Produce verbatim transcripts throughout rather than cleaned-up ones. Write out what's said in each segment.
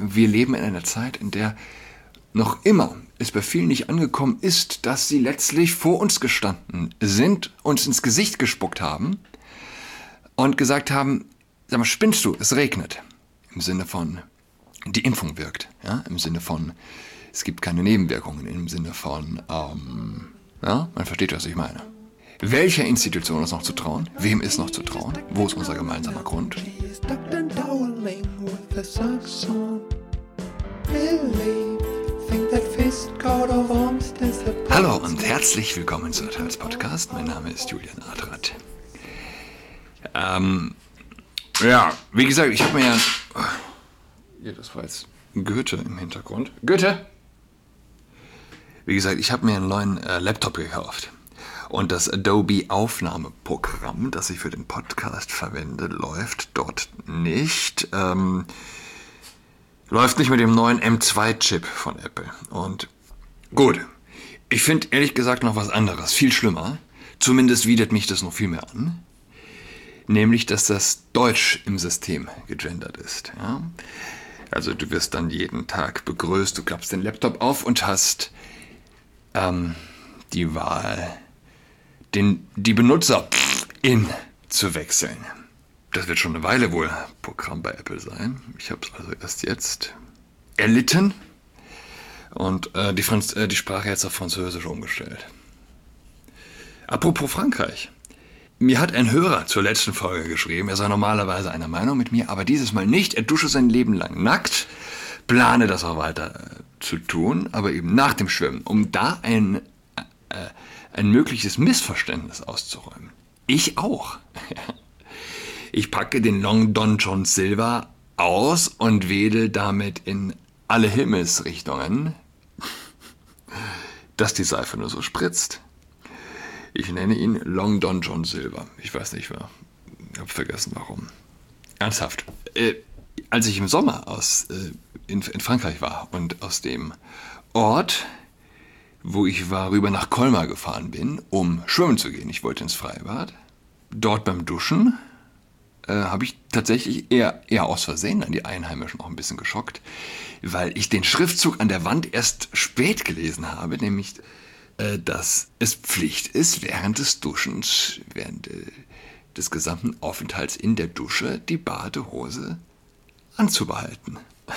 wir leben in einer Zeit, in der noch immer es bei vielen nicht angekommen ist, dass sie letztlich vor uns gestanden sind, uns ins Gesicht gespuckt haben und gesagt haben, sag mal, spinnst du, es regnet. Im Sinne von, die Impfung wirkt. Ja? Im Sinne von, es gibt keine Nebenwirkungen. Im Sinne von, ähm, ja, man versteht, was ich meine. Welcher Institution ist noch zu trauen? Wem ist noch zu trauen? Wo ist unser gemeinsamer Grund? Hallo und herzlich willkommen zu Adels Podcast. Mein Name ist Julian Adrat. Ähm, ja, wie gesagt, ich habe mir ja... Ja, das war jetzt Goethe im Hintergrund. Goethe! Wie gesagt, ich habe mir einen neuen äh, Laptop gekauft. Und das Adobe Aufnahmeprogramm, das ich für den Podcast verwende, läuft dort nicht. Ähm, läuft nicht mit dem neuen M zwei Chip von Apple. Und gut, ich finde ehrlich gesagt noch was anderes, viel schlimmer. Zumindest widert mich das noch viel mehr an. Nämlich, dass das Deutsch im System gegendert ist. Ja? Also du wirst dann jeden Tag begrüßt, du klappst den Laptop auf und hast ähm, die Wahl, den, die Benutzerin zu wechseln. Das wird schon eine Weile wohl Programm bei Apple sein. Ich habe es also erst jetzt erlitten und äh, die, Franz- äh, die Sprache jetzt auf Französisch umgestellt. Apropos Frankreich. Mir hat ein Hörer zur letzten Folge geschrieben, er sei normalerweise einer Meinung mit mir, aber dieses Mal nicht. Er dusche sein Leben lang nackt, plane das auch weiter äh, zu tun, aber eben nach dem Schwimmen, um da ein, äh, ein mögliches Missverständnis auszuräumen. Ich auch. Ich packe den Long Don John Silver aus und wedel damit in alle Himmelsrichtungen, dass die Seife nur so spritzt. Ich nenne ihn Long Don John Silver. Ich weiß nicht, wer. Ich habe vergessen, warum. Ernsthaft. Äh, als ich im Sommer aus, äh, in, in Frankreich war und aus dem Ort, wo ich war, rüber nach Colmar gefahren bin, um schwimmen zu gehen. Ich wollte ins Freibad. Dort beim Duschen äh, habe ich tatsächlich eher, eher aus Versehen dann die Einheimischen auch ein bisschen geschockt, weil ich den Schriftzug an der Wand erst spät gelesen habe, nämlich dass es Pflicht ist, während des Duschens, während des gesamten Aufenthalts in der Dusche, die Badehose anzubehalten.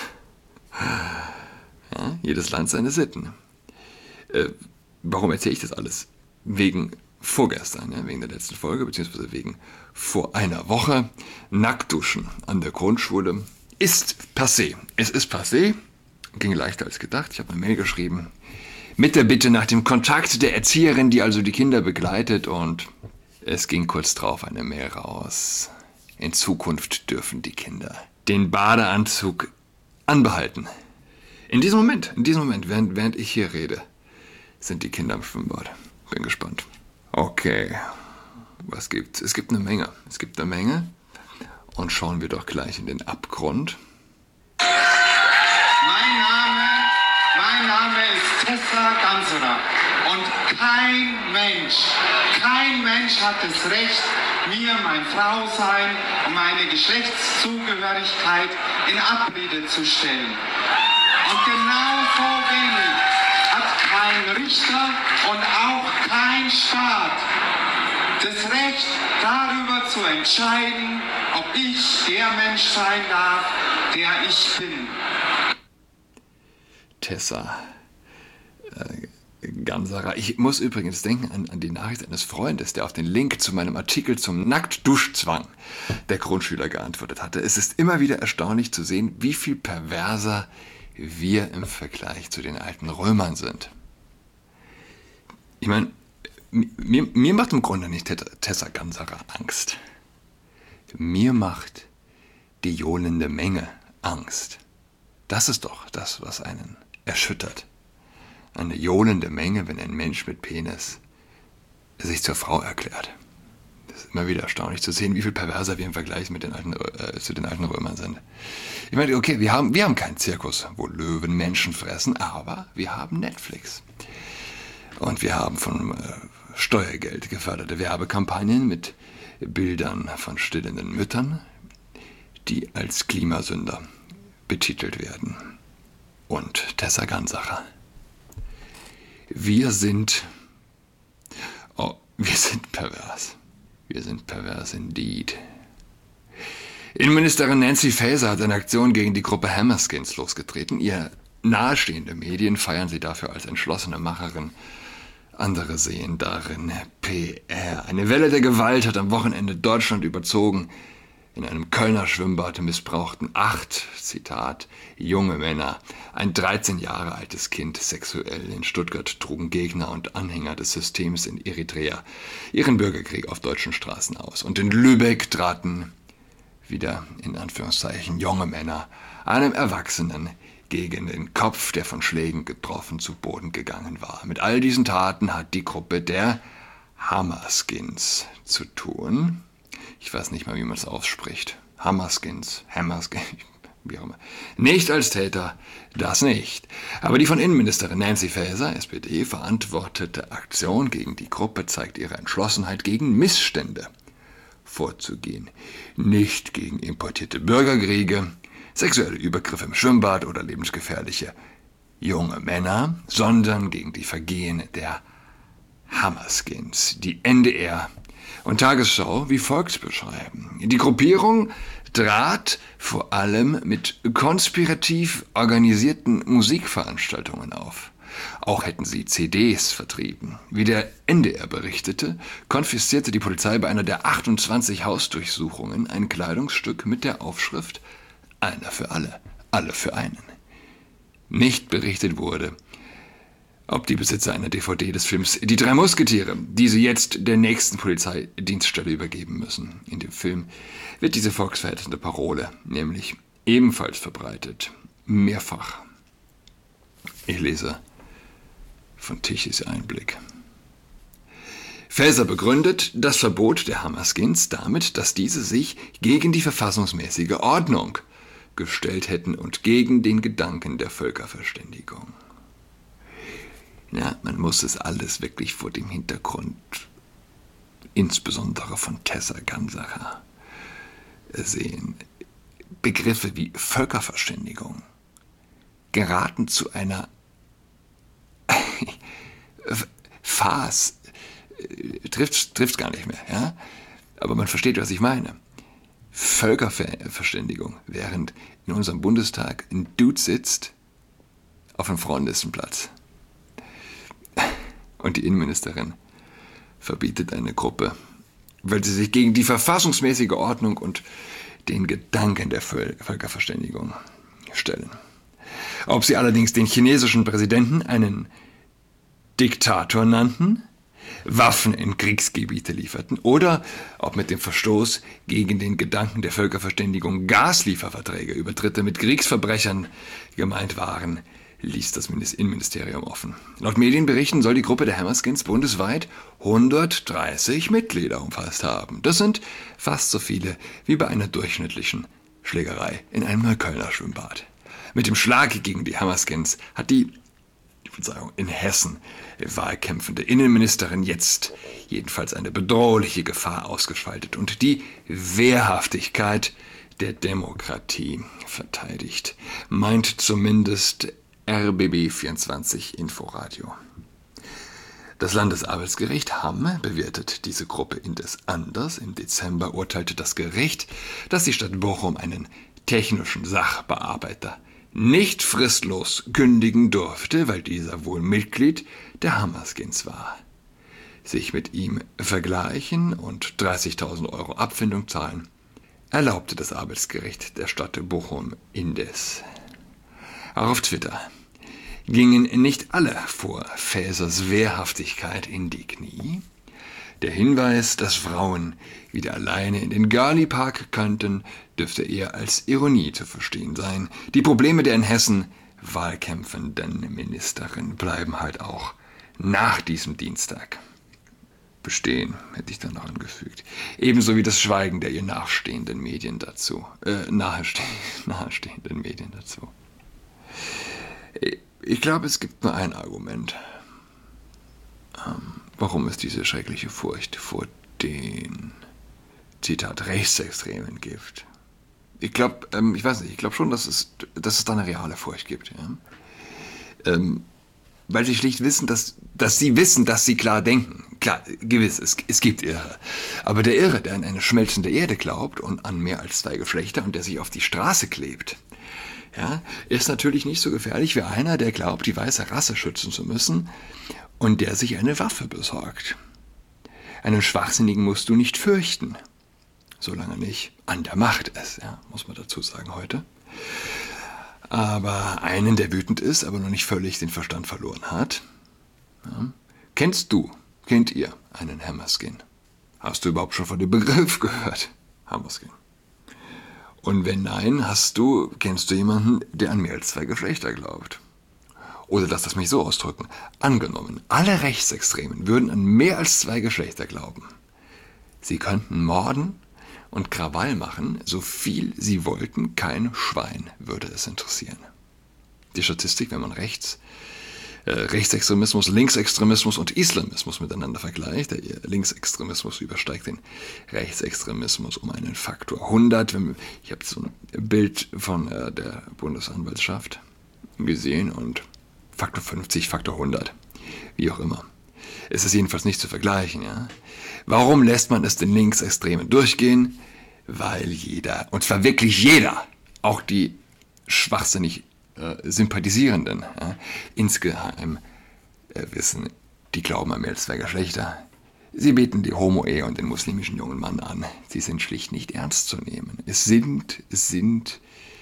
Ja, jedes Land seine Sitten. Äh, warum erzähle ich das alles? Wegen vorgestern, ja, wegen der letzten Folge, beziehungsweise wegen vor einer Woche. Nacktduschen an der Grundschule ist passé. Es ist passé, ging leichter als gedacht. Ich habe eine Mail geschrieben, mit der Bitte nach dem Kontakt der Erzieherin, die also die Kinder begleitet, und es ging kurz drauf eine Mail raus. In Zukunft dürfen die Kinder den Badeanzug anbehalten. In diesem Moment, in diesem Moment, während, während ich hier rede, sind die Kinder am Schwimmbad. Bin gespannt. Okay, was gibt's? Es gibt eine Menge. Es gibt eine Menge. Und schauen wir doch gleich in den Abgrund. Mein Name, mein Name ist Tessa Ganserer und kein Mensch, kein Mensch hat das Recht, mir mein Frausein und meine Geschlechtszugehörigkeit in Abrede zu stellen. Und genauso wenig hat kein Richter und auch kein Staat das Recht, darüber zu entscheiden, ob ich der Mensch sein darf, der ich bin. Tessa äh, Ganserer. Ich muss übrigens denken an, an die Nachricht eines Freundes, der auf den Link zu meinem Artikel zum Nacktduschzwang der Grundschüler geantwortet hatte. Es ist immer wieder erstaunlich zu sehen, wie viel perverser wir im Vergleich zu den alten Römern sind. Ich meine, mir, mir macht im Grunde nicht Tessa Ganserer Angst. Mir macht die johlende Menge Angst. Das ist doch das, was einen erschüttert. Eine johlende Menge, wenn ein Mensch mit Penis sich zur Frau erklärt. Das ist immer wieder erstaunlich zu sehen, wie viel perverser wir im Vergleich mit den alten, äh, zu den alten Römern sind. Ich meine, okay, wir haben, wir haben keinen Zirkus, wo Löwen Menschen fressen, aber wir haben Netflix. Und wir haben von äh, Steuergeld geförderte Werbekampagnen mit Bildern von stillenden Müttern, die als Klimasünder betitelt werden. Und Tessa Gansacher. Wir sind, oh, wir sind pervers. Wir sind pervers indeed. Innenministerin Nancy Faeser hat eine Aktion gegen die Gruppe Hammerskins losgetreten. Ihr nahestehende Medien feiern sie dafür als entschlossene Macherin. Andere sehen darin P R. Eine Welle der Gewalt hat am Wochenende Deutschland überzogen. In einem Kölner Schwimmbad missbrauchten acht, Zitat, junge Männer ein dreizehn Jahre altes Kind sexuell. In Stuttgart trugen Gegner und Anhänger des Systems in Eritrea ihren Bürgerkrieg auf deutschen Straßen aus. Und in Lübeck traten wieder, in Anführungszeichen, junge Männer einem Erwachsenen gegen den Kopf, der von Schlägen getroffen zu Boden gegangen war. Mit all diesen Taten hat die Gruppe der Hammerskins zu tun. Ich weiß nicht mal, wie man es ausspricht. Hammerskins, Hammerskins, wie auch immer. Nicht als Täter, das nicht. Aber die von Innenministerin Nancy Faeser, S P D, verantwortete Aktion gegen die Gruppe zeigt ihre Entschlossenheit, gegen Missstände vorzugehen. Nicht gegen importierte Bürgerkriege, sexuelle Übergriffe im Schwimmbad oder lebensgefährliche junge Männer, sondern gegen die Vergehen der Hammerskins, die N D R und Tagesschau wie folgt beschreiben. Die Gruppierung trat vor allem mit konspirativ organisierten Musikveranstaltungen auf. Auch hätten sie C Ds vertrieben. Wie der N D R berichtete, konfiszierte die Polizei bei einer der achtundzwanzig Hausdurchsuchungen ein Kleidungsstück mit der Aufschrift Einer für alle, alle für einen. Nicht berichtet wurde, ob die Besitzer einer D V D des Films Die drei Musketiere, die sie jetzt der nächsten Polizeidienststelle übergeben müssen. In dem Film wird diese volksverhetzende Parole nämlich ebenfalls verbreitet. Mehrfach. Ich lese von Tichys Einblick. Faeser begründet das Verbot der Hammerskins damit, dass diese sich gegen die verfassungsmäßige Ordnung gestellt hätten und gegen den Gedanken der Völkerverständigung. Ja, man muss es alles wirklich vor dem Hintergrund, insbesondere von Tessa Gansacher, sehen. Begriffe wie Völkerverständigung geraten zu einer Farce, trifft trifft gar nicht mehr, ja? Aber man versteht, was ich meine. Völkerverständigung, während in unserem Bundestag ein Dude sitzt auf einem Frauenlistenplatz. Und die Innenministerin verbietet eine Gruppe, weil sie sich gegen die verfassungsmäßige Ordnung und den Gedanken der Völkerverständigung stellen. Ob sie allerdings den chinesischen Präsidenten einen Diktator nannten, Waffen in Kriegsgebiete lieferten oder ob mit dem Verstoß gegen den Gedanken der Völkerverständigung Gaslieferverträge über Dritte mit Kriegsverbrechern gemeint waren, ließ das Innenministerium offen. Laut Medienberichten soll die Gruppe der Hammerskins bundesweit hundertdreißig Mitglieder umfasst haben. Das sind fast so viele wie bei einer durchschnittlichen Schlägerei in einem Neuköllner Schwimmbad. Mit dem Schlag gegen die Hammerskins hat die Verzeihung, in Hessen wahlkämpfende Innenministerin jetzt jedenfalls eine bedrohliche Gefahr ausgeschaltet und die Wehrhaftigkeit der Demokratie verteidigt, meint zumindest R B B vierundzwanzig Inforadio. Das Landesarbeitsgericht Hamm bewertet diese Gruppe indes anders. Im Dezember urteilte das Gericht, dass die Stadt Bochum einen technischen Sachbearbeiter nicht fristlos kündigen durfte, weil dieser wohl Mitglied der Hammerskins war. Sich mit ihm vergleichen und dreißigtausend Euro Abfindung zahlen, erlaubte das Arbeitsgericht der Stadt Bochum indes. Auch auf Twitter gingen nicht alle vor Faesers Wehrhaftigkeit in die Knie. Der Hinweis, dass Frauen wieder alleine in den Gali-Park könnten, dürfte eher als Ironie zu verstehen sein. Die Probleme der in Hessen wahlkämpfenden Ministerin bleiben halt auch nach diesem Dienstag bestehen, hätte ich dann noch angefügt. Ebenso wie das Schweigen der ihr nachstehenden Medien dazu, äh, naheste- nahestehenden Medien dazu. Ich glaube, es gibt nur ein Argument, ähm, warum es diese schreckliche Furcht vor den, Zitat, Rechtsextremen gibt. Ich glaube, ähm, ich weiß nicht, ich glaube schon, dass es, dass es da eine reale Furcht gibt. Ja? Ähm, weil sie schlicht wissen, dass, dass sie wissen, dass sie klar denken. Klar, gewiss, es, es gibt Irre. Aber der Irre, der an eine schmelzende Erde glaubt und an mehr als zwei Geschlechter und der sich auf die Straße klebt, ja, ist natürlich nicht so gefährlich wie einer, der glaubt, die weiße Rasse schützen zu müssen und der sich eine Waffe besorgt. Einen Schwachsinnigen musst du nicht fürchten, solange nicht an der Macht ist, ja, muss man dazu sagen heute. Aber einen, der wütend ist, aber noch nicht völlig den Verstand verloren hat. Ja. Kennst du, kennt ihr einen Hammerskin? Hast du überhaupt schon von dem Begriff gehört? Hammerskin. Und wenn nein, hast du, kennst du jemanden, der an mehr als zwei Geschlechter glaubt? Oder lass das mich so ausdrücken. Angenommen, alle Rechtsextremen würden an mehr als zwei Geschlechter glauben. Sie könnten morden und Krawall machen, so viel sie wollten, kein Schwein würde es interessieren. Die Statistik, wenn man rechts, äh, Rechtsextremismus, Linksextremismus und Islamismus miteinander vergleicht, der Linksextremismus übersteigt den Rechtsextremismus um einen Faktor hundert. Ich habe so ein Bild von äh, der Bundesanwaltschaft gesehen und Faktor fünfzig, Faktor hundert, wie auch immer. Es ist jedenfalls nicht zu vergleichen. Ja? Warum lässt man es den Linksextremen durchgehen? Weil jeder, und zwar wirklich jeder, auch die schwachsinnig äh, Sympathisierenden, ja, insgeheim äh, wissen, die glauben an mehr als zwei Geschlechter. Sie beten die Homo-Ehe und den muslimischen jungen Mann an. Sie sind schlicht nicht ernst zu nehmen. Es sind, es sind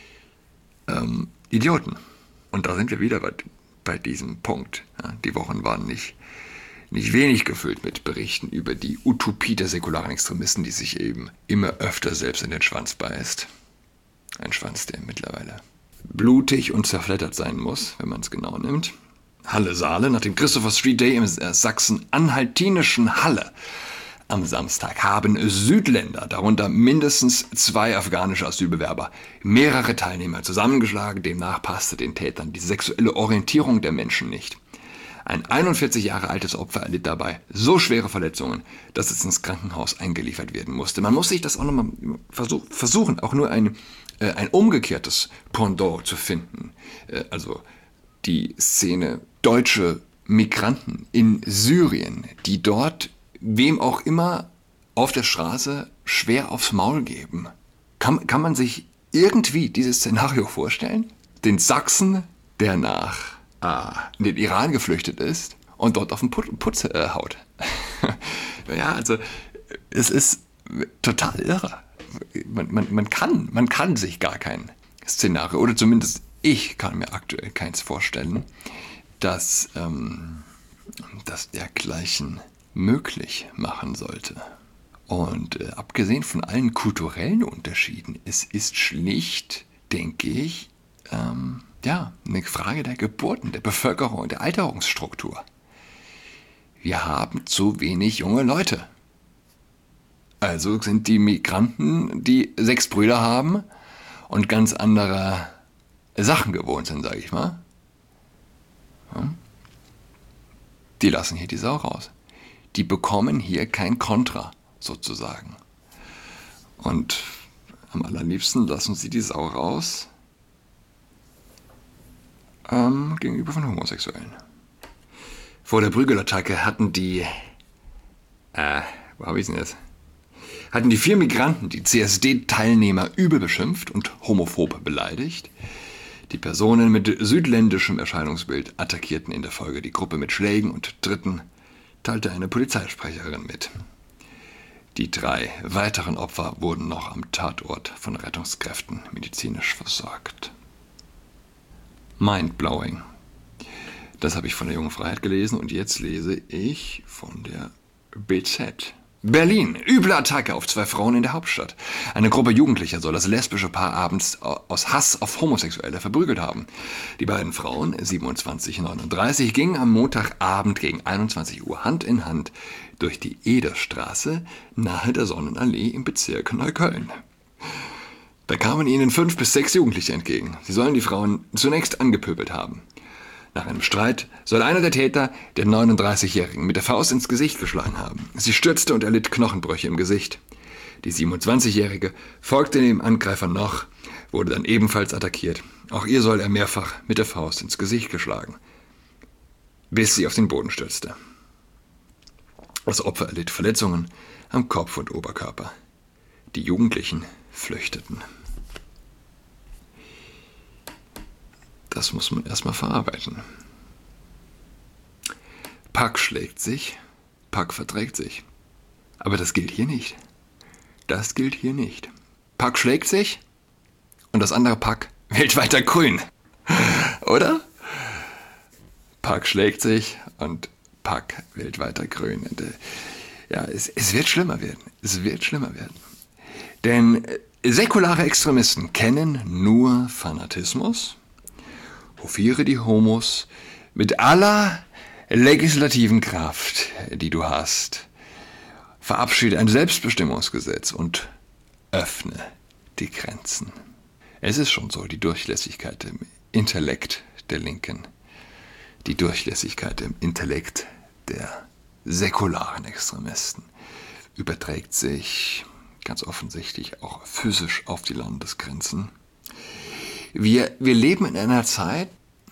ähm, Idioten. Und da sind wir wieder bei, bei diesem Punkt. Ja? Die Wochen waren nicht Nicht wenig gefüllt mit Berichten über die Utopie der säkularen Extremisten, die sich eben immer öfter selbst in den Schwanz beißt. Ein Schwanz, der mittlerweile blutig und zerfleddert sein muss, wenn man es genau nimmt. Halle-Saale, nach dem Christopher Street Day im sachsen-anhaltinischen Halle am Samstag haben Südländer, darunter mindestens zwei afghanische Asylbewerber, mehrere Teilnehmer zusammengeschlagen. Demnach passte den Tätern die sexuelle Orientierung der Menschen nicht. Ein einundvierzig Jahre altes Opfer erlitt dabei so schwere Verletzungen, dass es ins Krankenhaus eingeliefert werden musste. Man muss sich das auch nochmal versuch, versuchen, auch nur ein, äh, ein umgekehrtes Pendant zu finden. Äh, also die Szene deutsche Migranten in Syrien, die dort wem auch immer auf der Straße schwer aufs Maul geben. Kann, kann man sich irgendwie dieses Szenario vorstellen? Den Sachsen, der nach in den Iran geflüchtet ist und dort auf den Put- Putz äh, haut. Ja, also es ist total irre. Man, man, man, kann, man kann sich gar kein Szenario, oder zumindest ich kann mir aktuell keins vorstellen, dass ähm, das dergleichen möglich machen sollte. Und äh, abgesehen von allen kulturellen Unterschieden, es ist schlicht, denke ich, ähm, ja, eine Frage der Geburten, der Bevölkerung und der Alterungsstruktur. Wir haben zu wenig junge Leute. Also sind die Migranten, die sechs Brüder haben und ganz andere Sachen gewohnt sind, sage ich mal. Die lassen hier die Sau raus. Die bekommen hier kein Kontra, sozusagen. Und am allerliebsten lassen sie die Sau raus Ähm, gegenüber von Homosexuellen. Vor der Prügelattacke hatten die, äh, wo habe ich denn jetzt? Hatten die vier Migranten die C S D-Teilnehmer übel beschimpft und homophob beleidigt. Die Personen mit südländischem Erscheinungsbild attackierten in der Folge die Gruppe mit Schlägen und Tritten, teilte eine Polizeisprecherin mit. Die drei weiteren Opfer wurden noch am Tatort von Rettungskräften medizinisch versorgt. Mindblowing. Das habe ich von der Jungen Freiheit gelesen und jetzt lese ich von der B Z. Berlin. Üble Attacke auf zwei Frauen in der Hauptstadt. Eine Gruppe Jugendlicher soll das lesbische Paar abends aus Hass auf Homosexuelle verprügelt haben. Die beiden Frauen, siebenundzwanzig und neununddreißig, gingen am Montagabend gegen einundzwanzig Uhr Hand in Hand durch die Ederstraße nahe der Sonnenallee im Bezirk Neukölln. Da kamen ihnen fünf bis sechs Jugendliche entgegen. Sie sollen die Frauen zunächst angepöbelt haben. Nach einem Streit soll einer der Täter den neununddreißigjährigen mit der Faust ins Gesicht geschlagen haben. Sie stürzte und erlitt Knochenbrüche im Gesicht. Die siebenundzwanzigjährige folgte dem Angreifer noch, wurde dann ebenfalls attackiert. Auch ihr soll er mehrfach mit der Faust ins Gesicht geschlagen, bis sie auf den Boden stürzte. Das Opfer erlitt Verletzungen am Kopf und Oberkörper. Die Jugendlichen flüchteten. Das muss man erstmal verarbeiten. Pack schlägt sich, Pack verträgt sich. Aber das gilt hier nicht. Das gilt hier nicht. Pack schlägt sich und das andere Pack wählt weiter grün. Oder? Pack schlägt sich und Pack wählt weiter grün. Und, äh, ja, es, es wird schlimmer werden. Es wird schlimmer werden. Denn äh, säkulare Extremisten kennen nur Fanatismus, hofiere die Homos mit aller legislativen Kraft, die du hast. Verabschiede ein Selbstbestimmungsgesetz und öffne die Grenzen. Es ist schon so, die Durchlässigkeit im Intellekt der Linken, die Durchlässigkeit im Intellekt der säkularen Extremisten überträgt sich ganz offensichtlich auch physisch auf die Landesgrenzen. Wir, wir leben in einer Zeit,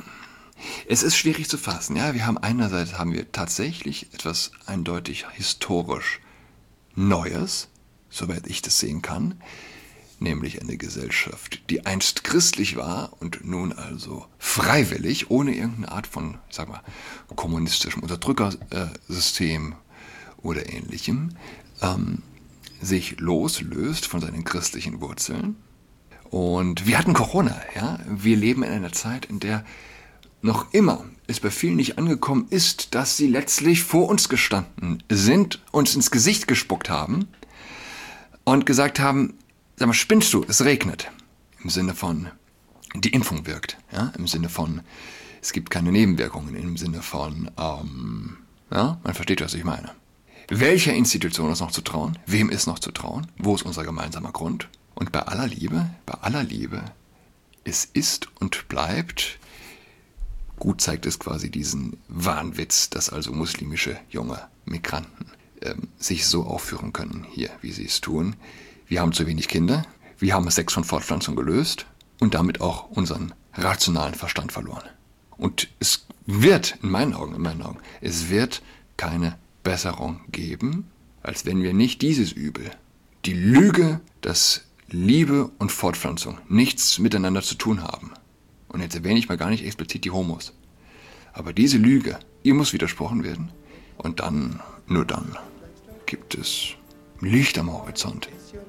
es ist schwierig zu fassen. Ja, wir haben einerseits haben wir tatsächlich etwas eindeutig historisch Neues, soweit ich das sehen kann, nämlich eine Gesellschaft, die einst christlich war und nun also freiwillig, ohne irgendeine Art von, ich sag mal, kommunistischem Unterdrückersystem oder Ähnlichem, ähm, sich loslöst von seinen christlichen Wurzeln. Und wir hatten Corona, ja. Wir leben in einer Zeit, in der noch immer es bei vielen nicht angekommen ist, dass sie letztlich vor uns gestanden sind, uns ins Gesicht gespuckt haben und gesagt haben, sag mal, spinnst du, es regnet. Im Sinne von, die Impfung wirkt. Ja? Im Sinne von, es gibt keine Nebenwirkungen. Im Sinne von, ähm, ja, man versteht, was ich meine. Welcher Institution ist noch zu trauen? Wem ist noch zu trauen? Wo ist unser gemeinsamer Grund? Und bei aller Liebe, bei aller Liebe, es ist und bleibt, gut zeigt es quasi diesen Wahnwitz, dass also muslimische junge Migranten ähm, sich so aufführen können hier, wie sie es tun. Wir haben zu wenig Kinder, wir haben Sex von Fortpflanzung gelöst und damit auch unseren rationalen Verstand verloren. Und es wird, in meinen Augen, in meinen Augen, es wird keine Besserung geben, als wenn wir nicht dieses Übel, die Lüge, dass Liebe und Fortpflanzung nichts miteinander zu tun haben. Und jetzt erwähne ich mal gar nicht explizit die Homos. Aber diese Lüge, ihr muss widersprochen werden. Und dann, nur dann, gibt es Licht am Horizont.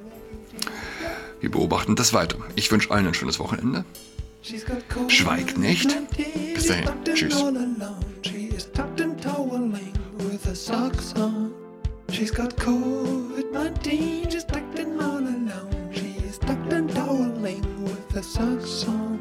Wir beobachten das weiter. Ich wünsche allen ein schönes Wochenende. Schweigt nicht. Bis dahin. Tschüss. She's got COVID nineteen, she's tucked in all alone. She's tucked and toweling with her socks on.